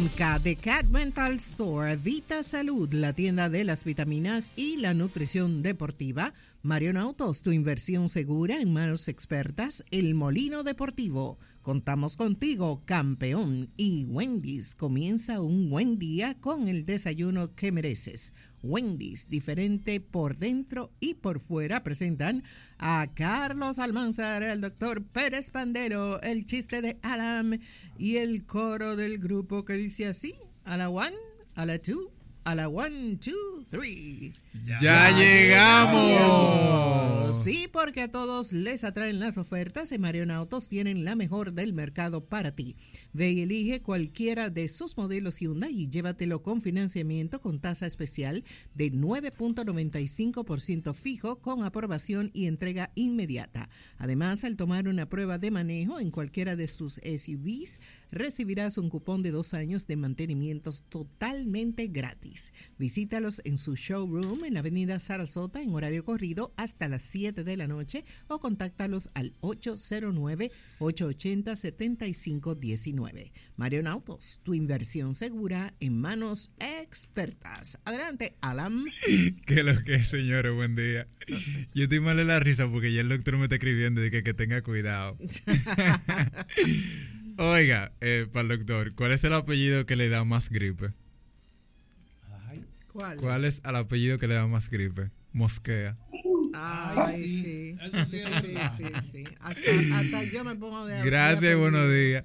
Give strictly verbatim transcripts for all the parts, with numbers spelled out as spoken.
K de Cat Mental Store, Vita Salud, la tienda de las vitaminas y la nutrición deportiva, Marion Autos, tu inversión segura en manos expertas, El Molino Deportivo, Contamos Contigo, campeón, y Wendy's, comienza un buen día con el desayuno que mereces. Wendy's, diferente por dentro y por fuera, presentan a Carlos Almanzar, el doctor Pérez Pandero, el chiste de Adam y el coro del grupo que dice así: a la one, a la two, a la one, two, three. ¡Ya, ya llegamos! llegamos! Sí, porque a todos les atraen las ofertas. En Marion Autos tienen la mejor del mercado para ti. Ve y elige cualquiera de sus modelos Hyundai y llévatelo con financiamiento con tasa especial de nueve punto noventa y cinco por ciento fijo con aprobación y entrega inmediata. Además, al tomar una prueba de manejo en cualquiera de sus S U Vs, recibirás un cupón de dos años de mantenimientos totalmente gratis. Visítalos en su showroom en la avenida Sarasota en horario corrido hasta las siete de la noche o contáctalos al ocho cero nueve, ocho ocho cero, siete cinco uno nueve. Marion Autos, tu inversión segura en manos expertas. Adelante, Alan. ¿Qué lo que es, señores? Buen día. Yo estoy mal de la risa porque ya el doctor me está escribiendo de que, que tenga cuidado. Oiga, eh, para el doctor, ¿cuál es el apellido que le da más gripe? ¿Cuál? ¿Cuál es el apellido que le da más gripe? Mosquea. Ay, sí. Sí, sí, sí, sí, sí. Hasta, hasta yo me pongo de... Gracias, buenos días.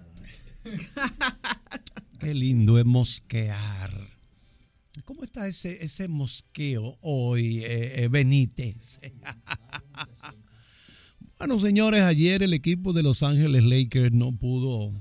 Qué lindo es mosquear. ¿Cómo está ese, ese mosqueo hoy, eh, eh, Benítez? Bueno, señores, ayer el equipo de Los Ángeles Lakers no pudo...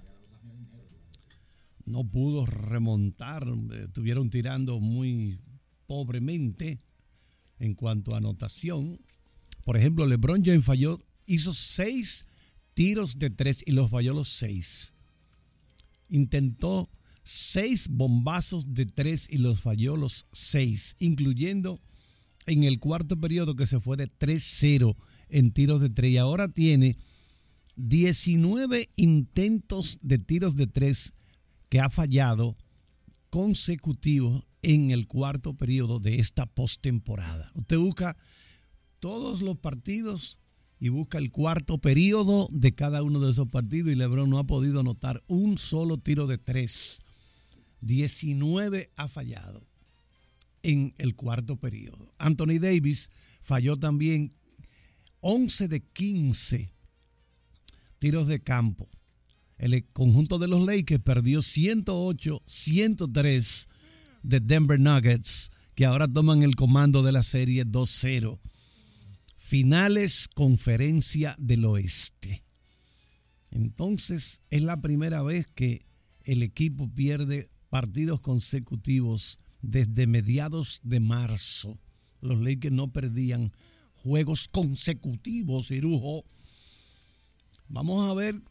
No pudo remontar, estuvieron tirando muy pobremente en cuanto a anotación. Por ejemplo, LeBron James falló, hizo seis tiros de tres y los falló los seis. Intentó seis bombazos de tres y los falló los seis, incluyendo en el cuarto periodo que se fue de tres cero en tiros de tres. Y ahora tiene diecinueve intentos de tiros de tres que ha fallado consecutivos en el cuarto periodo de esta postemporada. Usted busca todos los partidos y busca el cuarto periodo de cada uno de esos partidos y LeBron no ha podido anotar un solo tiro de tres. diecinueve ha fallado en el cuarto periodo. Anthony Davis falló también once de quince tiros de campo. El conjunto de los Lakers perdió ciento ocho a ciento tres de Denver Nuggets, que ahora toman el comando de la serie dos cero. Finales Conferencia del Oeste. Entonces, es la primera vez que el equipo pierde partidos consecutivos desde mediados de marzo. Los Lakers no perdían juegos consecutivos, Cirujo. Vamos a ver.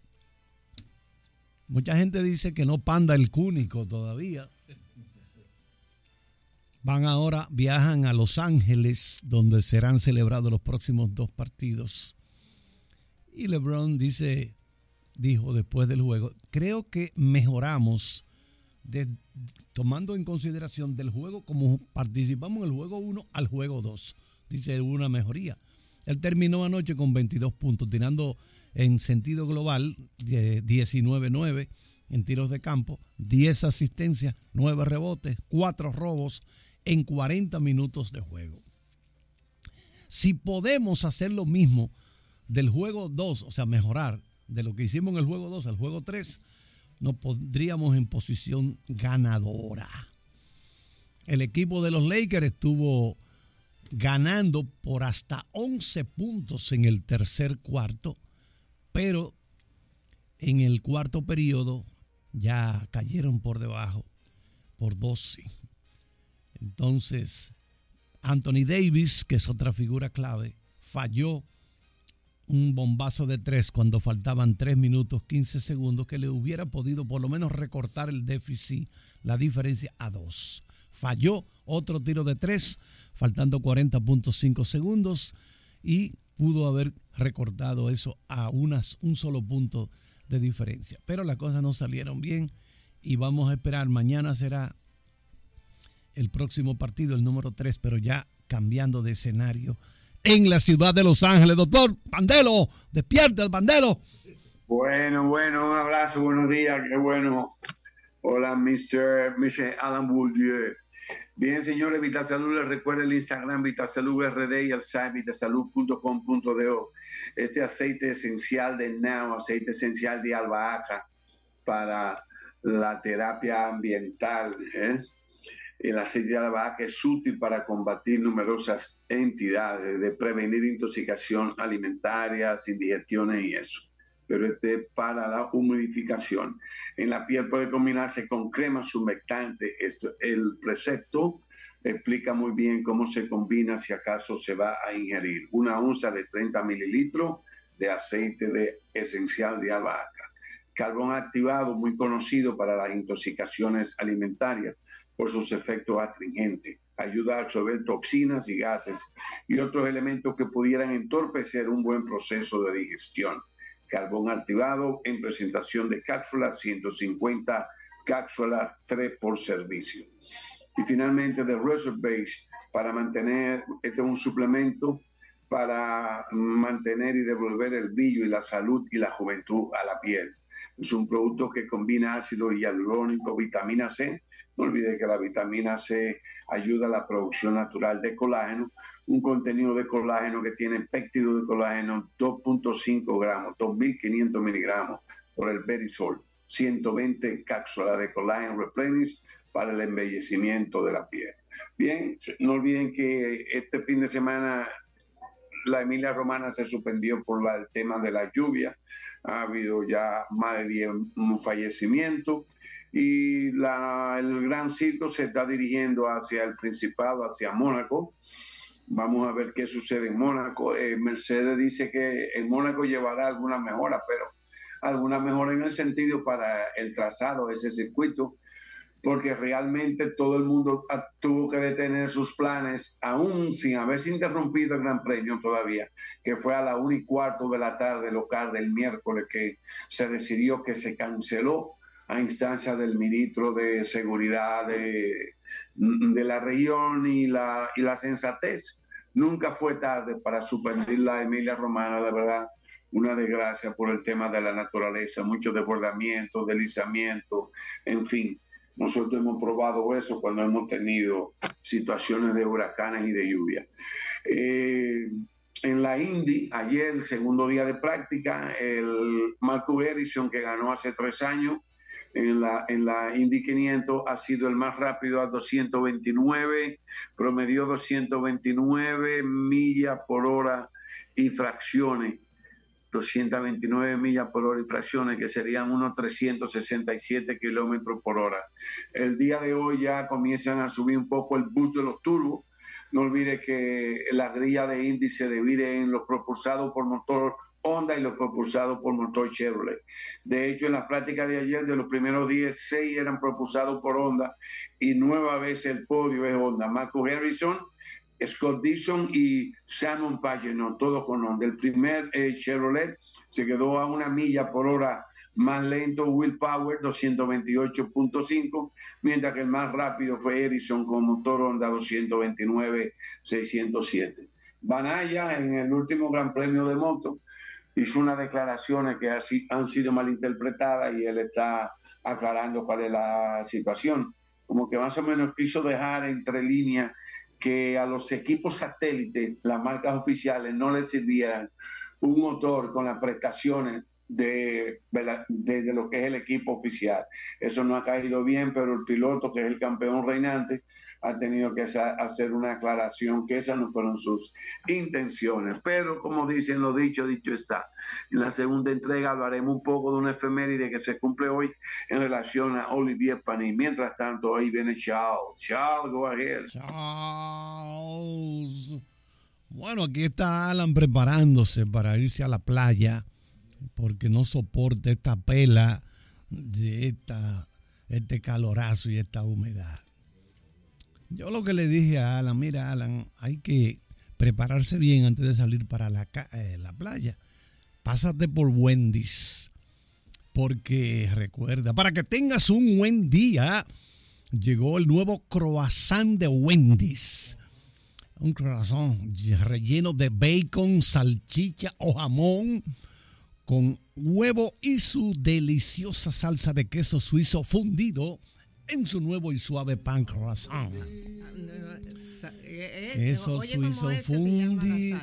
Mucha gente dice que no panda el cúnico todavía. Van ahora, viajan a Los Ángeles, donde serán celebrados los próximos dos partidos. Y LeBron dice, dijo después del juego, creo que mejoramos, de, tomando en consideración del juego, como participamos en el juego uno al juego dos. Dice, hubo una mejoría. Él terminó anoche con veintidós puntos, tirando en sentido global diecinueve nueve en tiros de campo, diez asistencias, nueve rebotes, cuatro robos en cuarenta minutos de juego. Si podemos hacer lo mismo del juego dos, o sea, mejorar de lo que hicimos en el juego dos al juego tres, nos pondríamos en posición ganadora. El equipo de los Lakers estuvo ganando por hasta once puntos en el tercer cuarto, pero en el cuarto periodo ya cayeron por debajo por doce. Entonces, Anthony Davis, que es otra figura clave, falló un bombazo de tres cuando faltaban tres minutos quince segundos que le hubiera podido por lo menos recortar el déficit, la diferencia a dos. Falló otro tiro de tres, faltando cuarenta punto cinco segundos y pudo haber recortado eso a unas, un solo punto de diferencia. Pero las cosas no salieron bien y vamos a esperar. Mañana será el próximo partido, el número tres, pero ya cambiando de escenario en la ciudad de Los Ángeles. Doctor Pandelo, despierte el Pandelo. Bueno, bueno, un abrazo, buenos días, qué bueno. Hola, mister mister Alan Bourdieu. Bien, señores, Vitasalud, les recuerda el Instagram Vitasalud R D y el site vitasalud punto com punto do. Este aceite esencial de Now, aceite esencial de albahaca para la terapia ambiental, ¿eh? El aceite de albahaca es útil para combatir numerosas entidades, de prevenir intoxicación alimentaria, indigestiones y eso. Pero este para la humidificación. En la piel puede combinarse con cremas humectantes. Esto, el precepto explica muy bien cómo se combina si acaso se va a ingerir. Una onza de treinta mililitros de aceite de esencial de albahaca. Carbón activado, muy conocido para las intoxicaciones alimentarias por sus efectos astringentes. Ayuda a absorber toxinas y gases y otros elementos que pudieran entorpecer un buen proceso de digestión. Carbón activado en presentación de cápsulas, ciento cincuenta cápsulas, tres por servicio. Y finalmente, The Razor Base, para mantener, este es un suplemento para mantener y devolver el brillo y la salud y la juventud a la piel. Es un producto que combina ácido hialurónico, vitamina C. No olvide que la vitamina C ayuda a la producción natural de colágeno, un contenido de colágeno que tiene péptido de colágeno dos punto cinco gramos, dos mil quinientos miligramos por el Berisol, ciento veinte cápsulas de colágeno Replenish para el embellecimiento de la piel. Bien, no olviden que este fin de semana la Emilia Romana se suspendió por la, el tema de la lluvia. Ha habido ya más de diez fallecimientos. Y la, el Gran Circo se está dirigiendo hacia el Principado, hacia Mónaco. Vamos a ver qué sucede en Mónaco. Eh, Mercedes dice que en Mónaco llevará alguna mejora, pero alguna mejora en el sentido para el trazado de ese circuito, porque realmente todo el mundo tuvo que detener sus planes, aún sin haberse interrumpido el Gran Premio todavía, que fue a la una y cuarto de la tarde local del miércoles que se decidió que se canceló a instancia del ministro de Seguridad de, de la región y la, y la sensatez. Nunca fue tarde para suspender la Emilia Romana, de verdad, una desgracia por el tema de la naturaleza, muchos desbordamientos, deslizamientos, en fin. Nosotros hemos probado eso cuando hemos tenido situaciones de huracanes y de lluvia. Eh, en la Indy, ayer, el segundo día de práctica, el Marcus Ericsson, que ganó hace tres años, En la, en la Indy quinientos ha sido el más rápido a doscientos veintinueve, promedió doscientos veintinueve millas por hora y fracciones, doscientos veintinueve millas por hora y fracciones, que serían unos trescientos sesenta y siete kilómetros por hora. El día de hoy ya comienzan a subir un poco el boost de los turbos. No olvide que la grilla de Indy se divide en los propulsados por motor Honda y los propulsados por motor Chevrolet. De hecho, en las prácticas de ayer, de los primeros diez, seis eran propulsados por Honda y nueva vez el podio es Honda. Marcus Harrison, Scott Dixon y Simon Pagenaud, todos con Honda. El primer eh, Chevrolet se quedó a una milla por hora más lento, Will Power, doscientos veintiocho punto cinco, mientras que el más rápido fue Harrison con motor Honda, doscientos veintinueve seiscientos siete. Banaya, en el último Gran Premio de moto, hizo unas declaraciones que así han sido malinterpretadas y él está aclarando cuál es la situación. Como que más o menos quiso dejar entre líneas que a los equipos satélites, las marcas oficiales, no les sirvieran un motor con las prestaciones de, de, de, de lo que es el equipo oficial. Eso no ha caído bien, pero el piloto, que es el campeón reinante, ha tenido que hacer una aclaración que esas no fueron sus intenciones. Pero como dicen, lo dicho, dicho está. En la segunda entrega hablaremos un poco de una efeméride que se cumple hoy en relación a Olivier Panis. Mientras tanto, ahí viene Charles. Charles, go ahead. Charles. Bueno, aquí está Alan preparándose para irse a la playa porque no soporta esta pela de esta, este calorazo y esta humedad. Yo lo que le dije a Alan, mira Alan, hay que prepararse bien antes de salir para la, eh, la playa. Pásate por Wendy's porque recuerda, para que tengas un buen día, llegó el nuevo croissant de Wendy's. Un croissant relleno de bacon, salchicha o jamón con huevo y su deliciosa salsa de queso suizo fundido en su nuevo y suave pan croissant. Queso suizo fundido.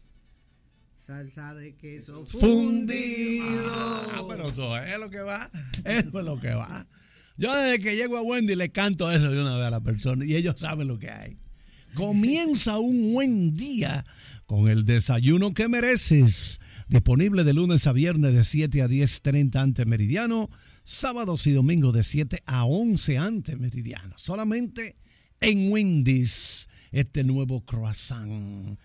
Salsa de queso fundido. Ah, pero eso es lo que va. Eso es lo que va. Yo desde que llego a Wendy le canto eso de una vez a la persona y ellos saben lo que hay. Comienza un buen día con el desayuno que mereces. Disponible de lunes a viernes de siete a diez treinta ante meridiano. Sábados y domingos de siete a once ante meridiano. Solamente en Wendy's. Este nuevo croissant.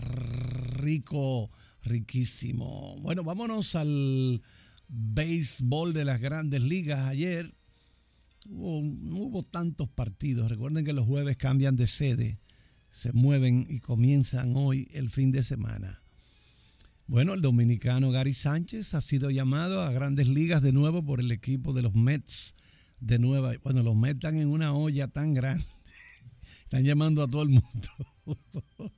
Rico, riquísimo. Bueno, vámonos al béisbol de las grandes ligas. Ayer hubo, no hubo tantos partidos. Recuerden que los jueves cambian de sede. Se mueven y comienzan hoy el fin de semana. Bueno, el dominicano Gary Sánchez ha sido llamado a grandes ligas de nuevo por el equipo de los Mets de Nueva York. Bueno, los Mets están en una olla tan grande. Están llamando a todo el mundo.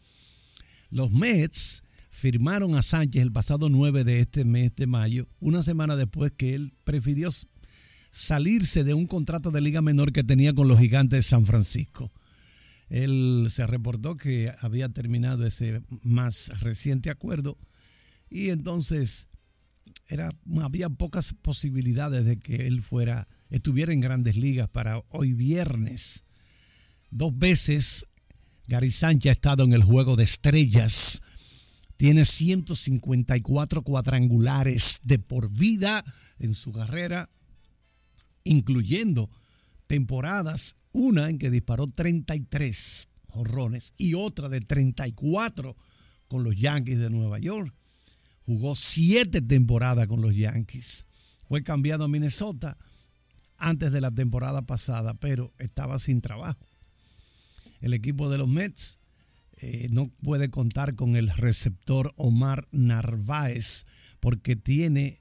Los Mets firmaron a Sánchez el pasado nueve de este mes de mayo, una semana después que él prefirió salirse de un contrato de liga menor que tenía con los Gigantes de San Francisco. Él se reportó que había terminado ese más reciente acuerdo y entonces era, había pocas posibilidades de que él fuera, estuviera en grandes ligas para hoy viernes. Dos veces Gary Sánchez ha estado en el Juego de Estrellas. Tiene ciento cincuenta y cuatro cuadrangulares de por vida en su carrera, incluyendo temporadas, una en que disparó treinta y tres jonrones y otra de treinta y cuatro con los Yankees de Nueva York. Jugó siete temporadas con los Yankees. Fue cambiado a Minnesota antes de la temporada pasada, pero estaba sin trabajo. El equipo de los Mets eh, no puede contar con el receptor Omar Narváez porque tiene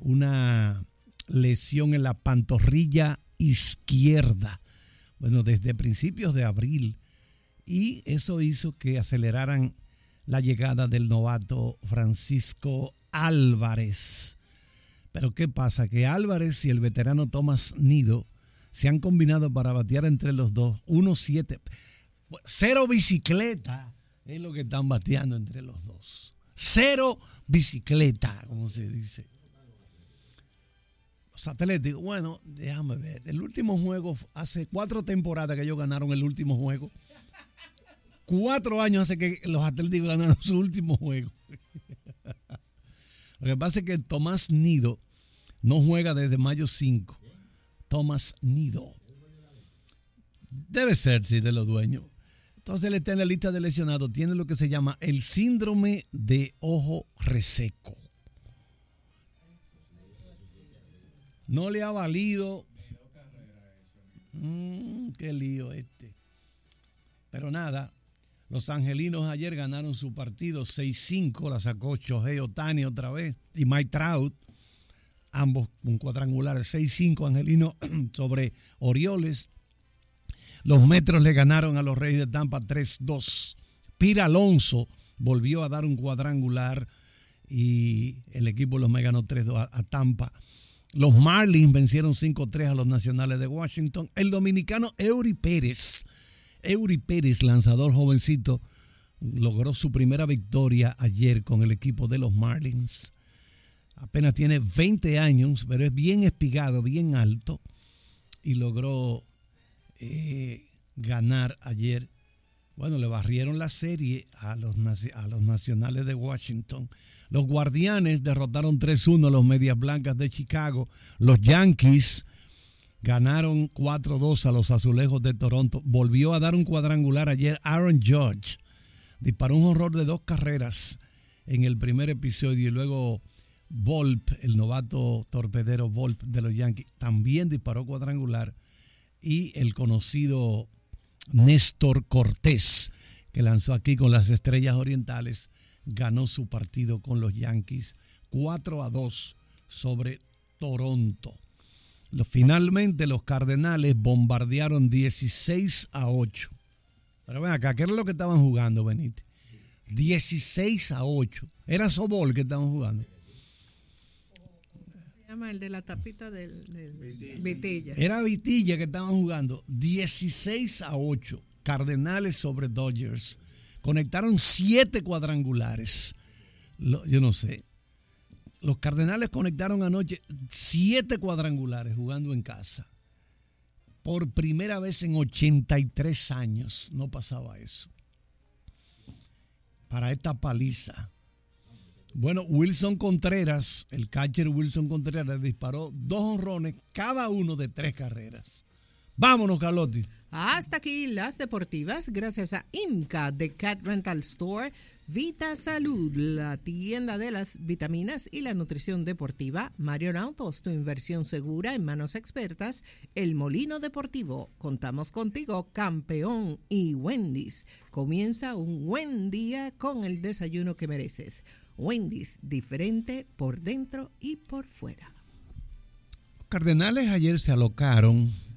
una lesión en la pantorrilla izquierda. Bueno, desde principios de abril, y eso hizo que aceleraran la llegada del novato Francisco Álvarez. Pero ¿qué pasa? Que Álvarez y el veterano Tomás Nido se han combinado para batear entre los dos uno siete. Cero bicicleta es lo que están bateando entre los dos. Cero bicicleta, como se dice. Los Atléticos, bueno, déjame ver. El último juego, hace cuatro temporadas que ellos ganaron el último juego. Cuatro años hace que los Atléticos ganaron su último juego. Lo que pasa es que Tomás Nido no juega desde mayo cinco. Tomás Nido. Debe ser, sí, de los dueños. Entonces él está en la lista de lesionados. Tiene lo que se llama el síndrome de ojo reseco. No le ha valido. Mm, qué lío este. Pero nada, los angelinos ayer ganaron su partido seis cinco. La sacó Shohei Ohtani otra vez. Y Mike Trout. Ambos un cuadrangular. seis cinco angelinos sobre Orioles. Los Metros le ganaron a los Reyes de Tampa tres dos. Pira Alonso volvió a dar un cuadrangular y el equipo de los Mets ganó tres dos a, a Tampa. Los Marlins vencieron cinco tres a los Nacionales de Washington. El dominicano Eury Pérez, Eury Pérez, lanzador jovencito, logró su primera victoria ayer con el equipo de los Marlins. Apenas tiene veinte años, pero es bien espigado, bien alto y logró Eh, ganar ayer. Bueno, le barrieron la serie a los, a los Nacionales de Washington. Los Guardianes derrotaron tres uno a los Medias Blancas de Chicago. Los Yankees ganaron cuatro dos a los Azulejos de Toronto. Volvió a dar un cuadrangular ayer Aaron Judge. Disparó un horror de dos carreras en el primer episodio y luego Volp, el novato torpedero Volp de los Yankees, también disparó cuadrangular. Y el conocido Néstor Cortés, que lanzó aquí con las Estrellas Orientales, ganó su partido con los Yankees cuatro a dos sobre Toronto. Lo, finalmente los Cardenales bombardearon dieciséis a ocho. Pero ven acá, ¿qué era lo que estaban jugando, Benítez? dieciséis a ocho. Era softball que estaban jugando. Se llama el de la tapita del, del Vitilla. Era Vitilla que estaban jugando. dieciséis a ocho. Cardenales sobre Dodgers. Conectaron siete cuadrangulares. Lo, yo no sé. Los Cardenales conectaron anoche siete cuadrangulares jugando en casa. Por primera vez en ochenta y tres años no pasaba eso. Para esta paliza. Bueno, Wilson Contreras, el catcher Wilson Contreras, disparó dos honrones, cada uno de tres carreras. Vámonos, Carlotti. Hasta aquí las deportivas, gracias a Inca de Cat Rental Store, Vita Salud, la tienda de las vitaminas y la nutrición deportiva, Marion Autos, tu inversión segura en manos expertas, El Molino Deportivo, contamos contigo, campeón, y Wendy's. Comienza un buen día con el desayuno que mereces. Wendy's, diferente por dentro y por fuera. Los Cardenales ayer se alocaron